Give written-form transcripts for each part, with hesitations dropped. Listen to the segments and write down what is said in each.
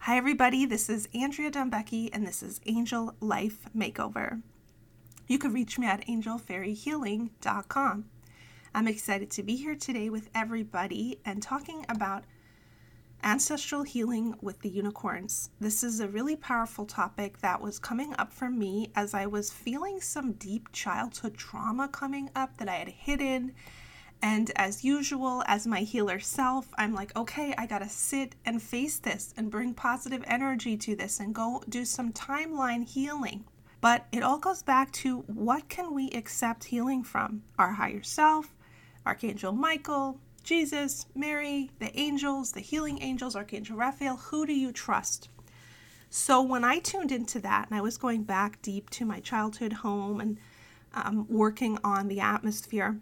Hi everybody, this is Andrea Dumbecki and this is Angel Life Makeover. You can reach me at angelfairyhealing.com. I'm excited to be here today with everybody and talking about ancestral healing with the unicorns. This is a really powerful topic that was coming up for me as I was feeling some deep childhood trauma coming up that I had hidden. And as usual, as my healer self, I'm like, okay, I gotta sit and face this and bring positive energy to this and go do some timeline healing. But it all goes back to what can we accept healing from? Our higher self, Archangel Michael, Jesus, Mary, the angels, the healing angels, Archangel Raphael. Who do you trust? So when I tuned into that and I was going back deep to my childhood home and working on the atmosphere,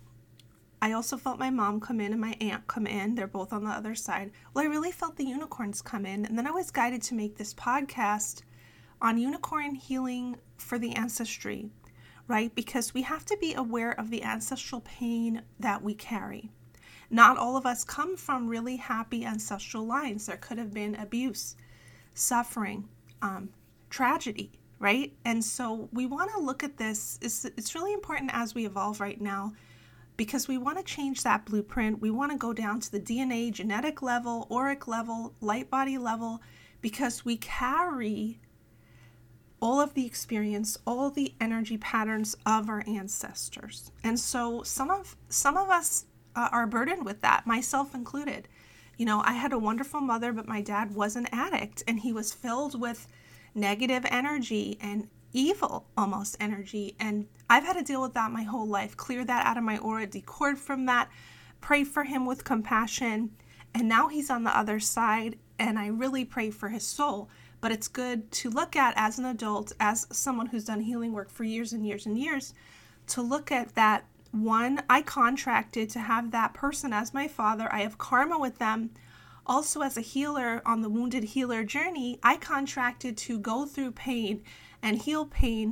I also felt my mom come in and my aunt come in. They're both on the other side. Well, I really felt the unicorns come in. And then I was guided to make this podcast on unicorn healing for the ancestry, right? Because we have to be aware of the ancestral pain that we carry. Not all of us come from really happy ancestral lines. There could have been abuse, suffering, tragedy, right? And so we want to look at this. It's really important as we evolve right now, because we want to change that blueprint. We want to go down to the DNA, genetic level, auric level, light body level, because we carry all of the experience, all the energy patterns of our ancestors. And so some of us are burdened with that, myself included. You know, I had a wonderful mother, but my dad was an addict, and he was filled with negative energy and evil almost energy, and I've had to deal with that my whole life, clear that out of my aura, decord from that, pray for him with compassion, and now he's on the other side, and I really pray for his soul. But it's good to look at as an adult, as someone who's done healing work for years and years and years, to look at that. One, I contracted to have that person as my father. I have karma with them. Also, as a healer on the Wounded Healer journey, I contracted to go through pain and heal pain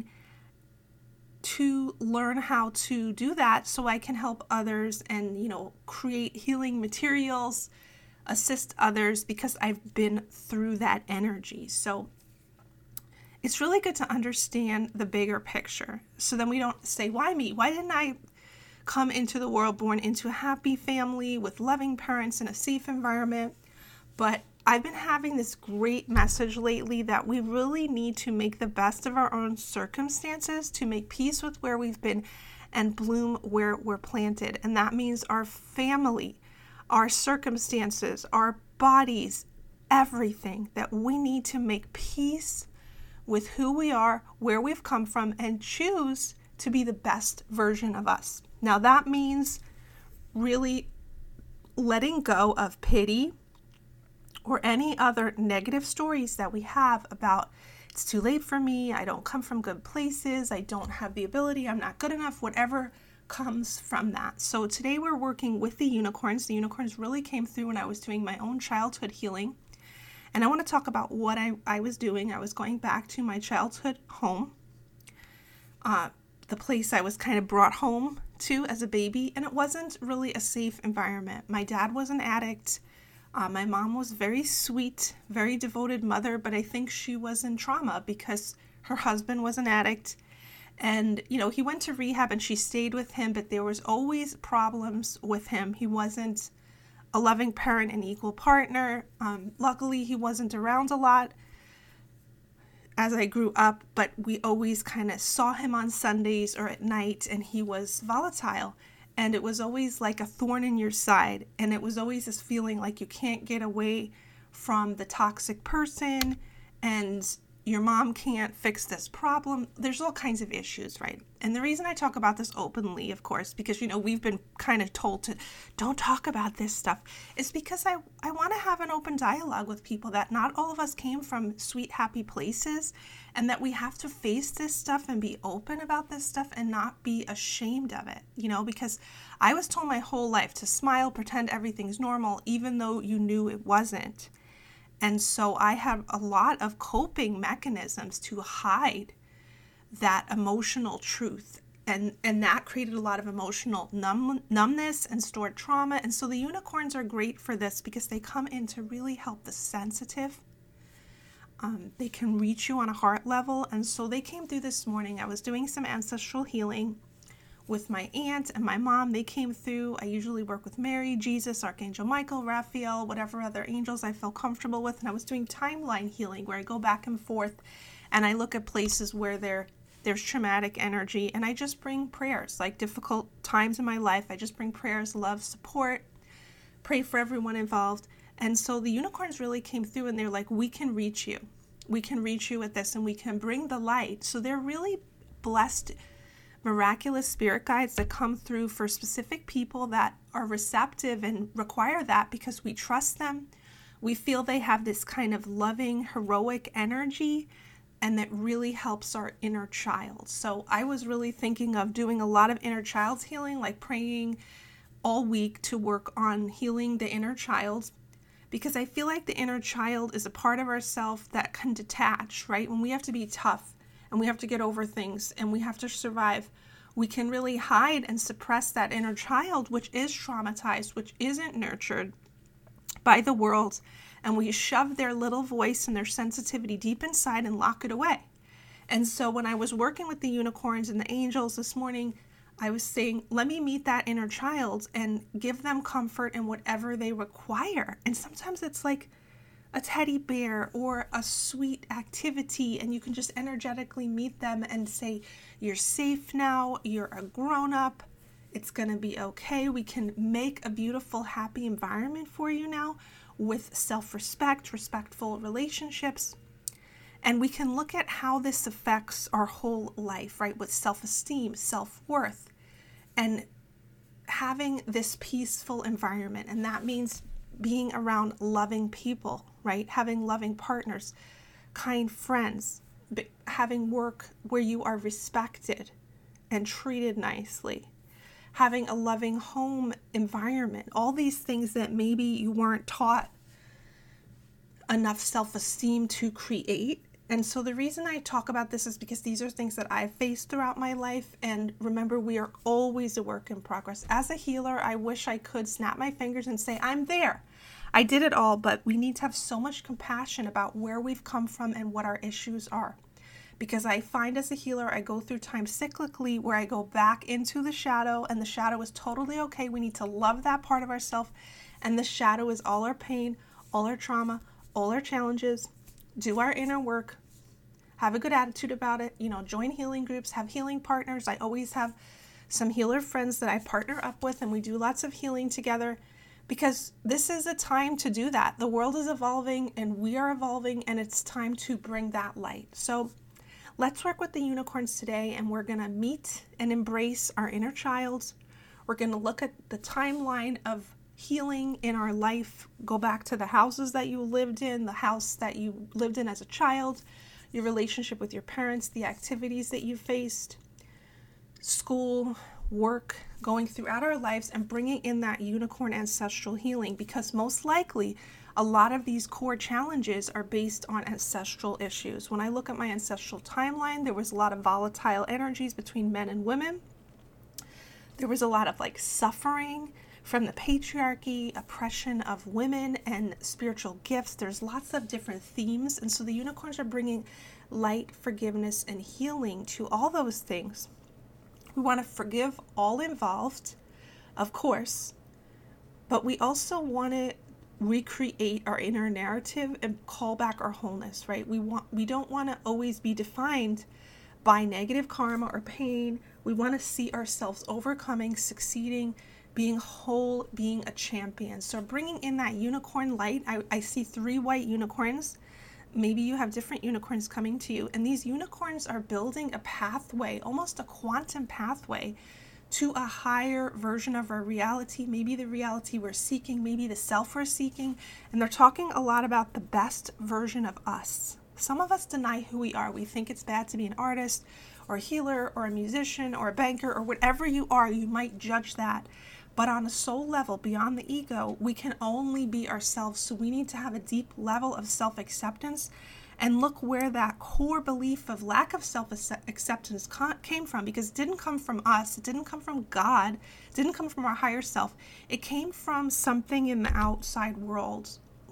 to learn how to do that so I can help others and, create healing materials, assist others, because I've been through that energy. So it's really good to understand the bigger picture. So then we don't say, why me? Why didn't I come into the world born into a happy family with loving parents in a safe environment? But I've been having this great message lately that we really need to make the best of our own circumstances to make peace with where we've been and bloom where we're planted. And that means our family, our circumstances, our bodies, everything, that we need to make peace with who we are, where we've come from, and choose to be the best version of us. Now that means really letting go of pity or any other negative stories that we have about it's too late for me, I don't come from good places, I don't have the ability, I'm not good enough, whatever comes from that. So today we're working with the unicorns. The unicorns really came through when I was doing my own childhood healing. And I want to talk about what I was doing. I was going back to my childhood home, the place I was kind of brought home to as a baby, and it wasn't really a safe environment. My dad was an addict. My mom was very sweet, very devoted mother, but I think she was in trauma because her husband was an addict. And, he went to rehab and she stayed with him, but there was always problems with him. He wasn't a loving parent and equal partner. Luckily, he wasn't around a lot as I grew up, but we always kind of saw him on Sundays or at night, and he was volatile. And it was always like a thorn in your side. And it was always this feeling like you can't get away from the toxic person and your mom can't fix this problem. There's all kinds of issues, right? And the reason I talk about this openly, of course, because, we've been kind of told to don't talk about this stuff, is because I want to have an open dialogue with people that not all of us came from sweet, happy places, and that we have to face this stuff and be open about this stuff and not be ashamed of it, because I was told my whole life to smile, pretend everything's normal, even though you knew it wasn't. And so I have a lot of coping mechanisms to hide that emotional truth. And that created a lot of emotional numbness and stored trauma. And so the unicorns are great for this because they come in to really help the sensitive They can reach you on a heart level. And so they came through this morning. I was doing some ancestral healing with my aunt and my mom. They came through. I usually work with Mary, Jesus, Archangel Michael, Raphael, whatever other angels I feel comfortable with. And I was doing timeline healing where I go back and forth and I look at places where there's traumatic energy, and I just bring prayers, like difficult times in my life. I just bring prayers, love, support, pray for everyone involved. And so the unicorns really came through and they're like, we can reach you. We can reach you with this and we can bring the light. So they're really blessed, miraculous spirit guides that come through for specific people that are receptive and require that because we trust them. We feel they have this kind of loving, heroic energy, and that really helps our inner child. So I was really thinking of doing a lot of inner child's healing, like praying all week to work on healing the inner child, because I feel like the inner child is a part of ourself that can detach, right? When we have to be tough and we have to get over things and we have to survive, we can really hide and suppress that inner child, which is traumatized, which isn't nurtured by the world. And we shove their little voice and their sensitivity deep inside and lock it away. And so when I was working with the unicorns and the angels this morning, I was saying, let me meet that inner child and give them comfort in whatever they require. And sometimes it's like a teddy bear or a sweet activity, and you can just energetically meet them and say, you're safe now, you're a grown-up, it's going to be okay. We can make a beautiful, happy environment for you now with self-respect, respectful relationships. And we can look at how this affects our whole life, right? With self-esteem, self-worth, and having this peaceful environment. And that means being around loving people, right? Having loving partners, kind friends, having work where you are respected and treated nicely, having a loving home environment, all these things that maybe you weren't taught enough self-esteem to create. And so the reason I talk about this is because these are things that I've faced throughout my life. And remember, we are always a work in progress. As a healer, I wish I could snap my fingers and say, I'm there. I did it all, but we need to have so much compassion about where we've come from and what our issues are. Because I find as a healer, I go through time cyclically where I go back into the shadow, and the shadow is totally okay. We need to love that part of ourselves. And the shadow is all our pain, all our trauma, all our challenges. Do our inner work, have a good attitude about it, join healing groups, have healing partners. I always have some healer friends that I partner up with, and we do lots of healing together because this is a time to do that. The world is evolving and we are evolving, and it's time to bring that light. So let's work with the unicorns today, and we're going to meet and embrace our inner child. We're going to look at the timeline of healing in our life, go back to the houses that you lived in, the house that you lived in as a child, your relationship with your parents, the activities that you faced, school, work, going throughout our lives, and bringing in that unicorn ancestral healing, because most likely a lot of these core challenges are based on ancestral issues. When I look at my ancestral timeline, there was a lot of volatile energies between men and women. There was a lot of suffering from the patriarchy, oppression of women, and spiritual gifts. There's lots of different themes. And so the unicorns are bringing light, forgiveness, and healing to all those things. We want to forgive all involved, of course, but we also want to recreate our inner narrative and call back our wholeness, right? We don't want to always be defined by negative karma or pain. We want to see ourselves overcoming, succeeding, being whole, being a champion. So bringing in that unicorn light, I see 3 white unicorns. Maybe you have different unicorns coming to you. And these unicorns are building a pathway, almost a quantum pathway, to a higher version of our reality. Maybe the reality we're seeking, maybe the self we're seeking. And they're talking a lot about the best version of us. Some of us deny who we are. We think it's bad to be an artist or a healer or a musician or a banker or whatever you are. You might judge that. But on a soul level, beyond the ego, we can only be ourselves. So we need to have a deep level of self-acceptance and look where that core belief of lack of self-acceptance came from, because it didn't come from us. It didn't come from God. It didn't come from our higher self. It came from something in the outside world.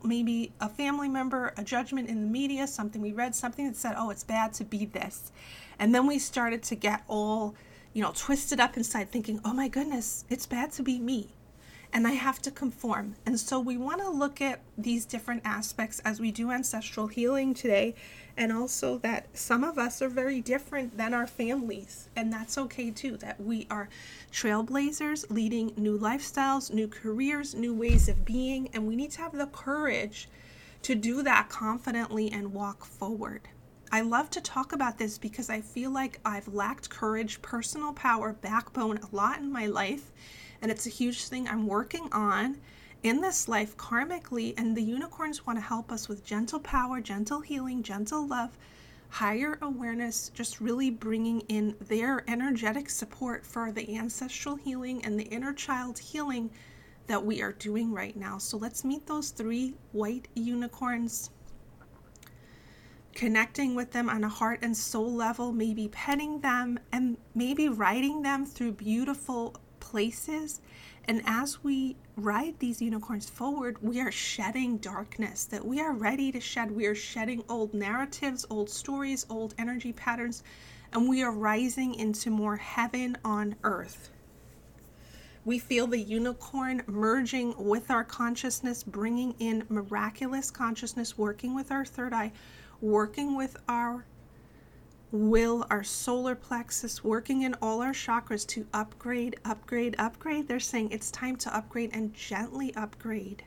maybe a family member, a judgment in the media, something we read, something that said, oh, it's bad to be this. And then we started to get all, twisted up inside thinking, oh my goodness, it's bad to be me. And I have to conform. And so we want to look at these different aspects as we do ancestral healing today. And also that some of us are very different than our families. And that's okay too, that we are trailblazers leading new lifestyles, new careers, new ways of being. And we need to have the courage to do that confidently and walk forward. I love to talk about this because I feel like I've lacked courage, personal power, backbone a lot in my life. And it's a huge thing I'm working on in this life karmically. And the unicorns want to help us with gentle power, gentle healing, gentle love, higher awareness, just really bringing in their energetic support for the ancestral healing and the inner child healing that we are doing right now. So let's meet those 3 white unicorns, connecting with them on a heart and soul level, maybe petting them and maybe riding them through beautiful places. And as we ride these unicorns forward, we are shedding darkness that we are ready to shed. We are shedding old narratives, old stories, old energy patterns, and we are rising into more heaven on earth. We feel the unicorn merging with our consciousness, bringing in miraculous consciousness, working with our third eye, working with our will, our solar plexus, working in all our chakras to upgrade. They're saying it's time to upgrade and gently upgrade.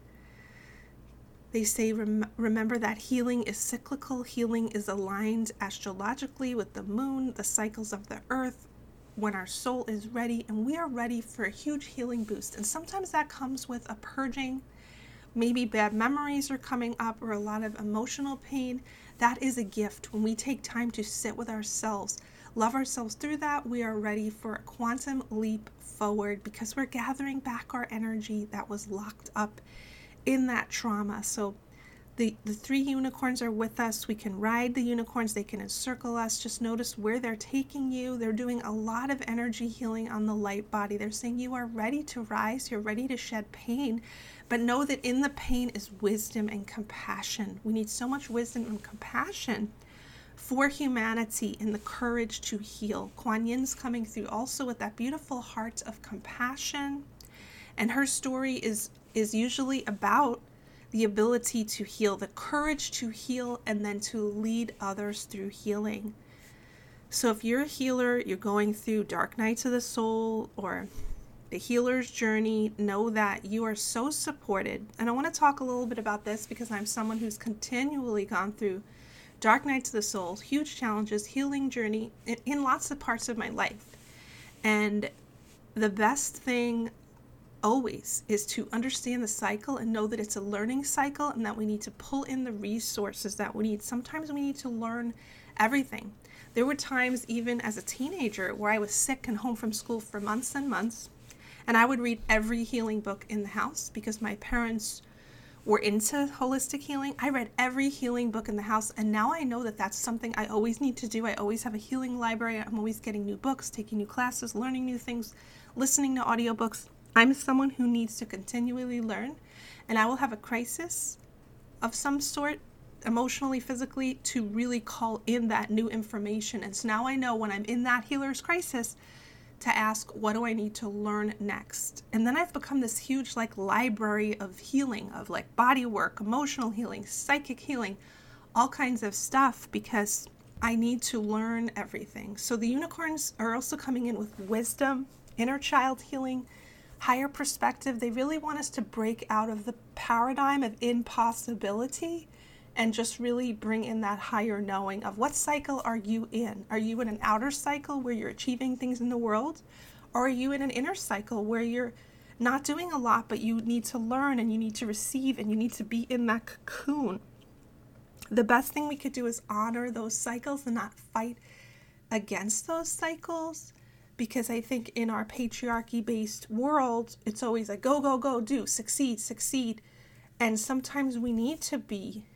They say, remember that healing is cyclical. Healing is aligned astrologically with the moon, the cycles of the earth, when our soul is ready, and we are ready for a huge healing boost. And sometimes that comes with a purging. Maybe bad memories are coming up or a lot of emotional pain. That is a gift. When we take time to sit with ourselves, love ourselves through that, we are ready for a quantum leap forward because we're gathering back our energy that was locked up in that trauma. So the 3 unicorns are with us. We can ride the unicorns. They can encircle us. Just notice where they're taking you. They're doing a lot of energy healing on the light body. They're saying you are ready to rise. You're ready to shed pain. But know that in the pain is wisdom and compassion. We need so much wisdom and compassion for humanity and the courage to heal. Kuan Yin's coming through also with that beautiful heart of compassion. And her story is usually about the ability to heal, the courage to heal, and then to lead others through healing. So if you're a healer, you're going through dark nights of the soul or the healer's journey, know that you are so supported. And I want to talk a little bit about this because I'm someone who's continually gone through dark nights of the soul, huge challenges, healing journey in lots of parts of my life. And the best thing always is to understand the cycle and know that it's a learning cycle and that we need to pull in the resources that we need. Sometimes we need to learn everything. There were times even as a teenager where I was sick and home from school for months and months. And I would read every healing book in the house because my parents were into holistic healing. I read every healing book in the house. And now I know that that's something I always need to do. I always have a healing library. I'm always getting new books, taking new classes, learning new things, listening to audiobooks. I'm someone who needs to continually learn. And I will have a crisis of some sort, emotionally, physically, to really call in that new information. And so now I know when I'm in that healer's crisis to ask, what do I need to learn next? And then I've become this huge library of healing, of body work, emotional healing, psychic healing, all kinds of stuff because I need to learn everything. So the unicorns are also coming in with wisdom, inner child healing, higher perspective. They really want us to break out of the paradigm of impossibility and just really bring in that higher knowing of what cycle are you in? Are you in an outer cycle where you're achieving things in the world? Or are you in an inner cycle where you're not doing a lot, but you need to learn and you need to receive and you need to be in that cocoon? The best thing we could do is honor those cycles and not fight against those cycles, because I think in our patriarchy-based world, it's always go, go, go, do, succeed. And sometimes we need to be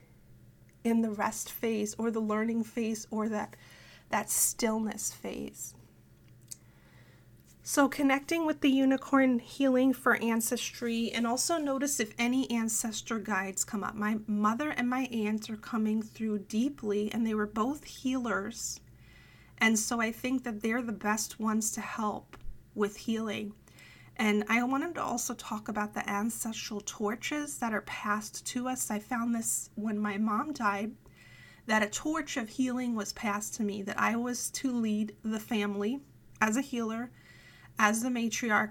in the rest phase or the learning phase or that stillness phase. So connecting with the unicorn healing for ancestry, and also notice if any ancestor guides come up. My mother and my aunt are coming through deeply, and they were both healers. And so I think that they're the best ones to help with healing. And I wanted to also talk about the ancestral torches that are passed to us. I found this when my mom died, that a torch of healing was passed to me, that I was to lead the family as a healer, as the matriarch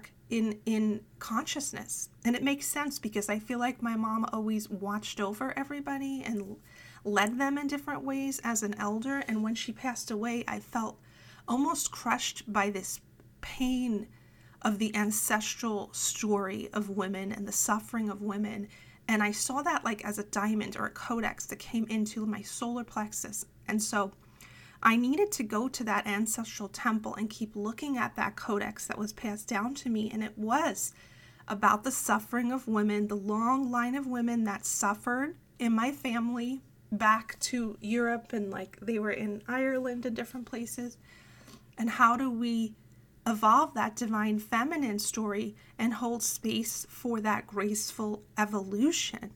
in consciousness. And it makes sense because I feel like my mom always watched over everybody and led them in different ways as an elder. And when she passed away, I felt almost crushed by this pain of the ancestral story of women and the suffering of women. And I saw that like as a diamond or a codex that came into my solar plexus. And so I needed to go to that ancestral temple and keep looking at that codex that was passed down to me. And it was about the suffering of women, the long line of women that suffered in my family back to Europe, and like they were in Ireland and different places. And how do we evolve that divine feminine story and hold space for that graceful evolution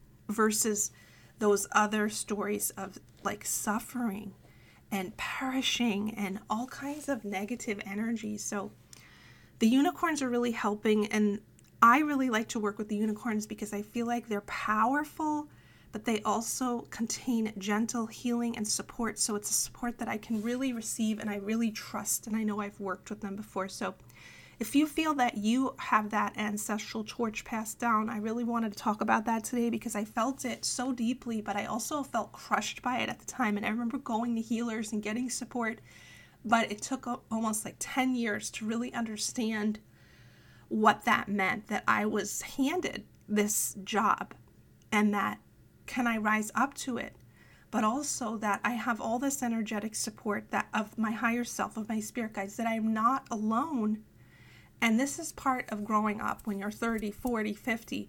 versus those other stories of like suffering and perishing and all kinds of negative energy. So the unicorns are really helping, and I really like to work with the unicorns because I feel like they're powerful, but they also contain gentle healing and support. So it's a support that I can really receive and I really trust, and I know I've worked with them before. So if you feel that you have that ancestral torch passed down, I really wanted to talk about that today because I felt it so deeply, but I also felt crushed by it at the time. And I remember going to healers and getting support, but it took almost like 10 years to really understand what that meant, that I was handed this job and that can I rise up to it, but also that I have all this energetic support that of my higher self, of my spirit guides, that I'm not alone. And this is part of growing up. When you're 30, 40, 50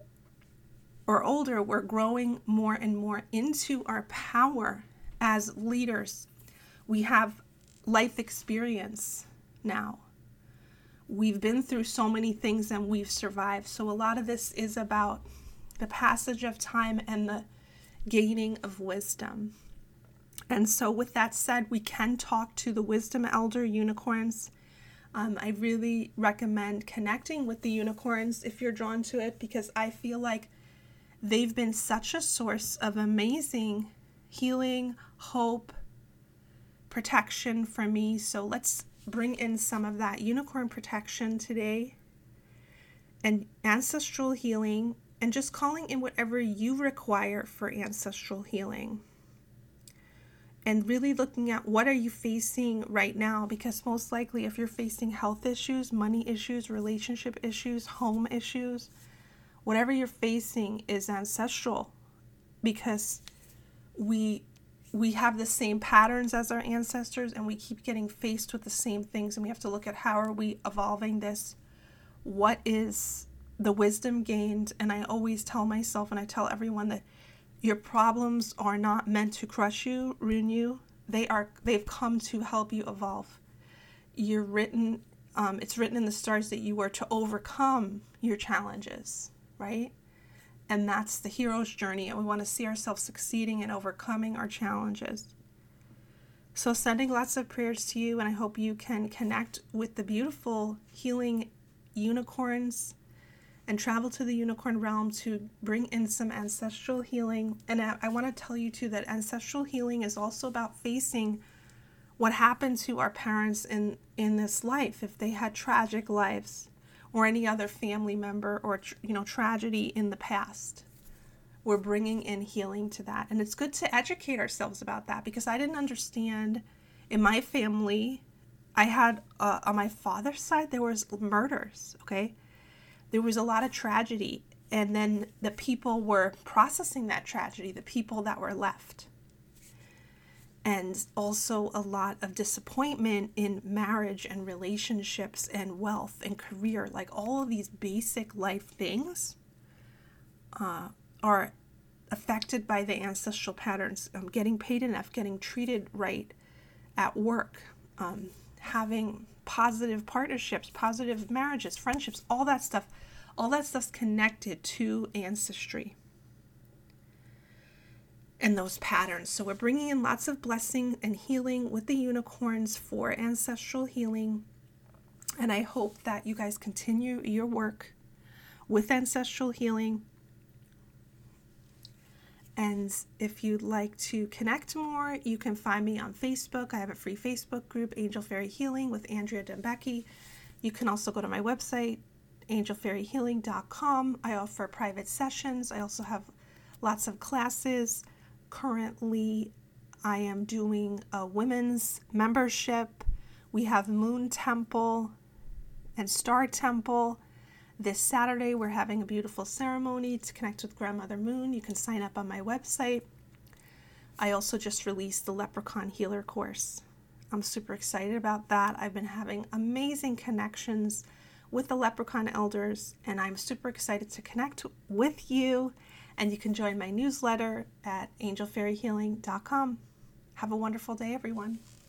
or older, we're growing more and more into our power as leaders. We have life experience now. We've been through so many things and we've survived. So a lot of this is about the passage of time and the gaining of wisdom. And so with that said, we can talk to the wisdom elder unicorns. I really recommend connecting with the unicorns if you're drawn to it, because I feel like they've been such a source of amazing healing, hope, protection for me. So let's bring in some of that unicorn protection today and ancestral healing, and just calling in whatever you require for ancestral healing. And really looking at what are you facing right now, because most likely if you're facing health issues, money issues, relationship issues, home issues, whatever you're facing is ancestral, because we have the same patterns as our ancestors and we keep getting faced with the same things, and we have to look at how are we evolving this? What is the wisdom gained? And I always tell myself, and I tell everyone, that your problems are not meant to crush you, ruin you. They've come to help you evolve. It's written in the stars that you are to overcome your challenges, right? And that's the hero's journey. And we want to see ourselves succeeding and overcoming our challenges. So sending lots of prayers to you, and I hope you can connect with the beautiful healing unicorns and travel to the unicorn realm to bring in some ancestral healing. And I want to tell you too that ancestral healing is also about facing what happened to our parents in this life, if they had tragic lives or any other family member or tragedy in the past. We're bringing in healing to that. And it's good to educate ourselves about that, because I didn't understand. In my family, I had on my father's side, there was murders, okay? There was a lot of tragedy, and then the people were processing that tragedy, the people that were left. And also a lot of disappointment in marriage and relationships and wealth and career. Like all of these basic life things are affected by the ancestral patterns. Getting paid enough, getting treated right at work, having positive partnerships, positive marriages, friendships, all that stuff's connected to ancestry and those patterns. So we're bringing in lots of blessing and healing with the unicorns for ancestral healing. And I hope that you guys continue your work with ancestral healing. And if you'd like to connect more, you can find me on Facebook. I have a free Facebook group, Angel Fairy Healing with Andrea Dembecki. You can also go to my website, angelfairyhealing.com. I offer private sessions. I also have lots of classes. Currently, I am doing a women's membership. We have Moon Temple and Star Temple. This Saturday, we're having a beautiful ceremony to connect with Grandmother Moon. You can sign up on my website. I also just released the Leprechaun Healer course. I'm super excited about that. I've been having amazing connections with the Leprechaun Elders, and I'm super excited to connect with you. And you can join my newsletter at angelfairyhealing.com. Have a wonderful day, everyone.